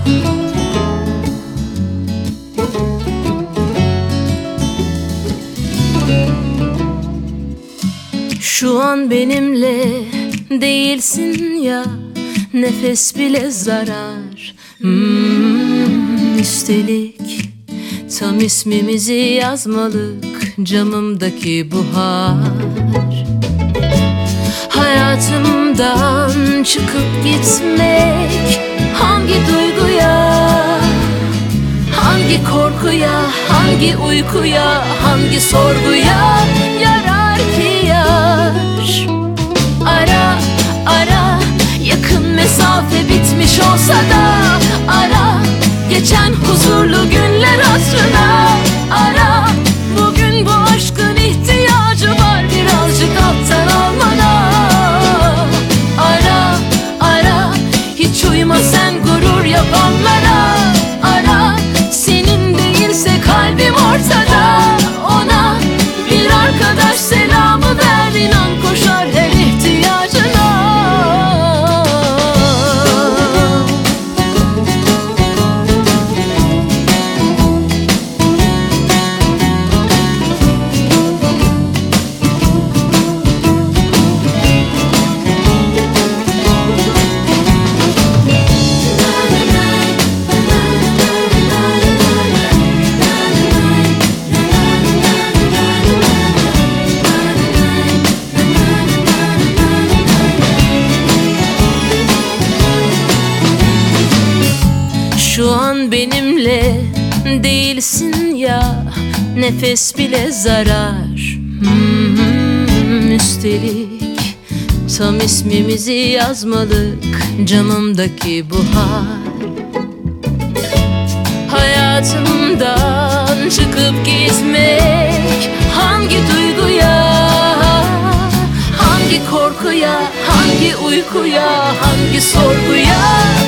Şu an benimle değilsin ya, nefes bile zarar. Üstelik tam ismimizi yazmalık camımdaki buhar. Hayatımdan çıkıp gitmek hangi duyguya, hangi korkuya, hangi uykuya, hangi sorguya yarar ki yar? Ara ara, yakın mesafe bitmiş olsa da ara, geçen huzurlu günler hatırına ara. Bugün bu aşkın ihtiyacı var birazcık alttan almana. Ara ara, hiç uyuma sen gurur yapanlara. Ara, senin değilse kalbim ortada. Ona bir arkadaş selamı ver, inan koşar her ihtiyacına. Şu an benimle değilsin ya, nefes bile zarar. Üstelik tam ismimizi yazmalık camımdaki buhar. Hayatımdan çıkıp gitmek hangi duyguya, hangi korkuya, hangi uykuya, hangi sorguya